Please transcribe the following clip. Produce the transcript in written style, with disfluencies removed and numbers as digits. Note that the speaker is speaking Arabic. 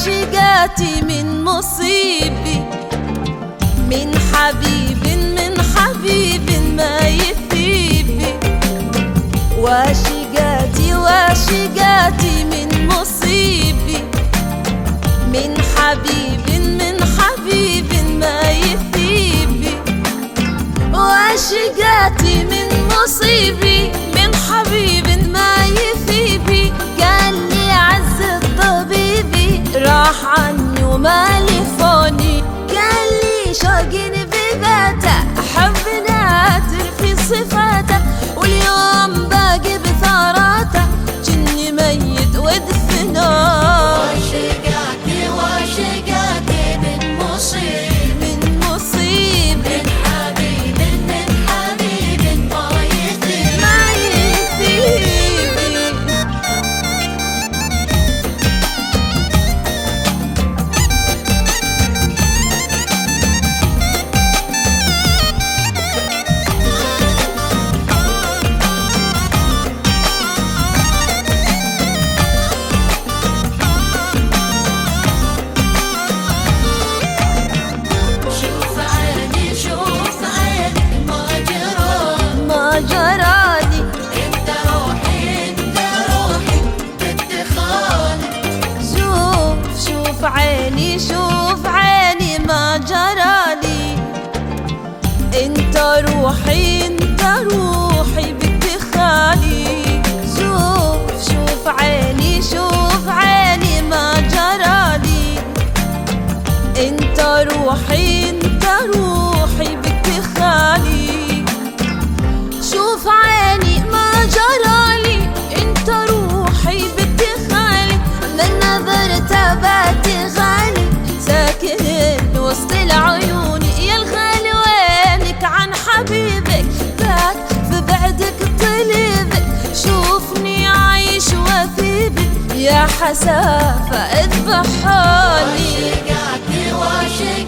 واشقاتي من مصيبي، من حبيب ما يثيبي. واشقاتي من مصيبي، من حبيب ما يثيبي. واشقاتي من مصيبي، من حبيب ما يثيبي. قال لي عز الطبيبي راح عني ومالي فوني. قال لي شوقي بذاته أحب نادر في صفاته، واليوم باقي بثاراته جني ميت ودفناه. واشقاتي من مصيبي، من مصيبي، من حبيب ما يثيبي. ما يثيبي. ما جرالي انت روحي باتخالي. شوف عيني ما جرالي. انت روحي باتخالي. شوف عيني ما جرالي. انت روحي باتخالي. شوف عيني ما جرالي، انت روحي باتخالي. من نظرت باتي غالي، ساكن وسط العيون. يا الغالي وينك عن حبيبك، بات في بعدك طلبك. شوفني عايش وثيبك، يا حسافة اذبحوني. واشقاتي